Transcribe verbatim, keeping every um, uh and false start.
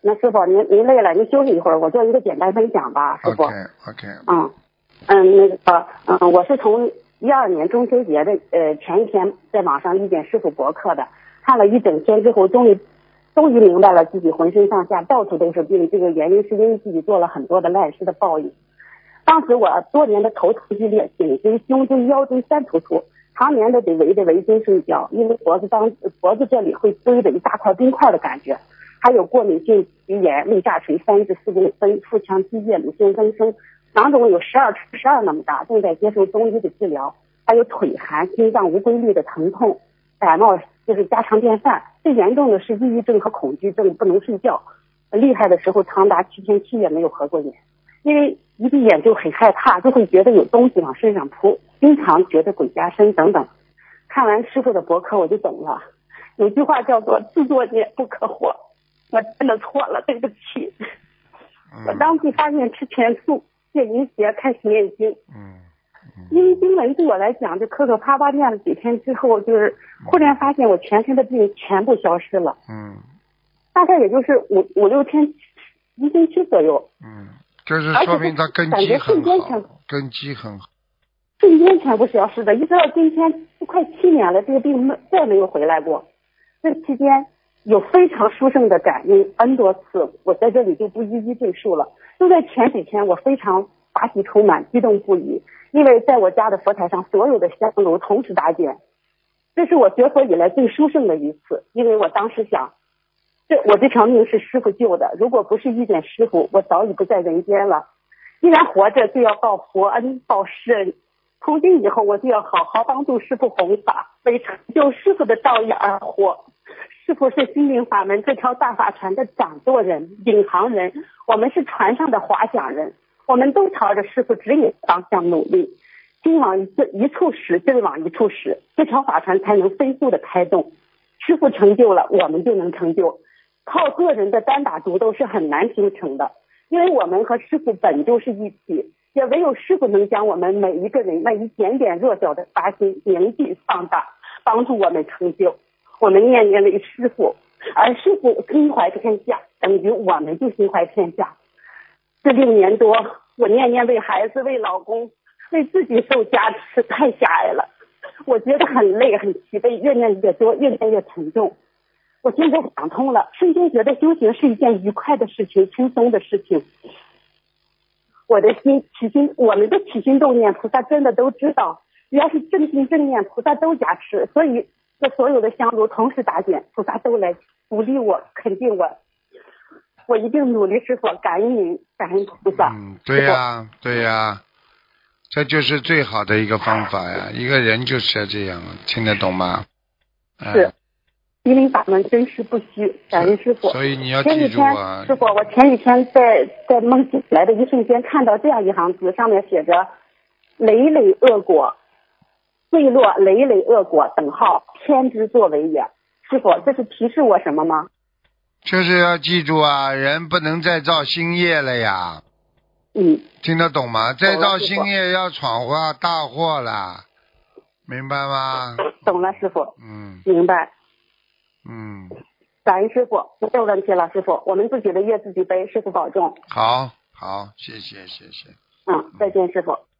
那师傅您您累了，您休息一会儿，我做一个简单分享吧，师傅。 OK OK。 嗯嗯，那个嗯，我是从一二年中秋节的呃前一天在网上遇见师傅博客的，看了一整天之后，终于终于明白了自己浑身上下到处都是病，这个原因是因为自己做了很多的烂事的报应。当时我多年的头疼剧烈，颈椎、胸椎、腰椎三突出，常年的得围着围巾睡觉，因为脖子当脖子这里会堆着一大块冰块的感觉，还有过敏性鼻炎、胃下垂三至四公分，腹腔积液、乳腺增生，囊肿有十二乘十二那么大，正在接受中医的治疗，还有腿寒、心脏无规律的疼痛，感冒就是家常便饭。最严重的是抑郁症和恐惧症，不能睡觉，厉害的时候长达七天七夜没有合过眼，因为一闭眼就很害怕，就会觉得有东西往身上扑，经常觉得鬼压身等等。看完师傅的博客我就懂了，有句话叫做自作孽不可活，我真的错了，对不起。我当即发现吃全素、戒淫邪、开始念经。 嗯， 因为经文对我来讲，就磕磕啪啪念了几天之后，就是忽然发现我全身的病全部消失了。 嗯， 大概也就是五五六天，一星期左右。 嗯，就是说明他根基很好，根基很好。 瞬间全部消失的，一直到今天快七年了，这个病再没有回来过。这期间有非常殊胜的感应 N 多次，我在这里就不一一赘述了。就在前几天，我非常法喜充满，激动不已，因为在我家的佛台上所有的香炉同时打点，这是我学佛以来最殊胜的一次。因为我当时想，这我这条命是师傅救的，如果不是遇见师傅，我早已不在人间了。既然活着，就要报佛恩，报师恩。从今以后，我就要好好帮助师傅弘法，为成就师傅的道义而活。师傅是心灵法门这条大法船的掌舵人、领航人，我们是船上的划桨人，我们都朝着师傅指引方向努力，心往一一处使，劲儿往一处使，这条法船才能飞速的开动。师傅成就了，我们就能成就。靠个人的单打独斗是很难形成的，因为我们和师傅本就是一体，也唯有师傅能将我们每一个人那一点点弱小的发心凝聚放大，帮助我们成就。我们念念为师傅，而师傅心怀天下，等于我们就心怀天下。这六年多，我念念为孩子、为老公、为自己受加持，太狭隘了。我觉得很累、很疲惫，越念越多，越念越沉重。我现在想通了，瞬间觉得修行是一件愉快的事情，轻松的事情。我的心起心，我们的起心动念，菩萨真的都知道，只要是正心正念，菩萨都加持。所以这所有的香炉同时打点，菩萨都来鼓励我、肯定我。我一定努力师父，感恩您，感恩菩萨。 嗯，对呀、啊，对呀、啊，这就是最好的一个方法呀。一个人就是要这样，听得懂吗？嗯、 是。心灵法门真实不虚，感恩师傅。 所以你要记住啊， 师傅，我前几天在在梦醒来的一瞬间看到这样一行字，上面写着累累恶果，坠落累累恶果等号，天之作为也。师傅，这是提示我什么吗？ 就是要记住啊，人不能再造新业了呀。 嗯， 听得懂吗？再造新业要闯祸大祸了，明白吗？ 懂了，师傅。 嗯， 明白。 嗯， 感恩师傅，没有问题了，师傅，我们自己的业自己背，师傅保重。 好，好，谢谢，谢谢。 嗯，再见，师傅。